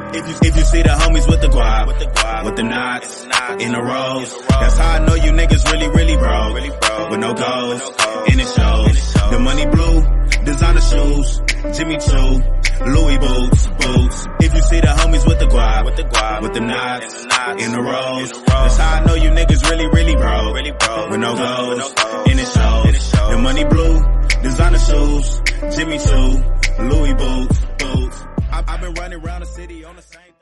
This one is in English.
If you see the homies with the guap, with the knots, in the rows, that's how I know you niggas really broke, with no goals, and it shows. The money blue, designer shoes, Jimmy Choo, Louis boots. If you see the homies with the guap, with the knots, in the rows, that's how I know you niggas really broke, with no goals, and it shows. The money blue, designer shoes, Jimmy Choo, Louis boots. I've been running around the city on the same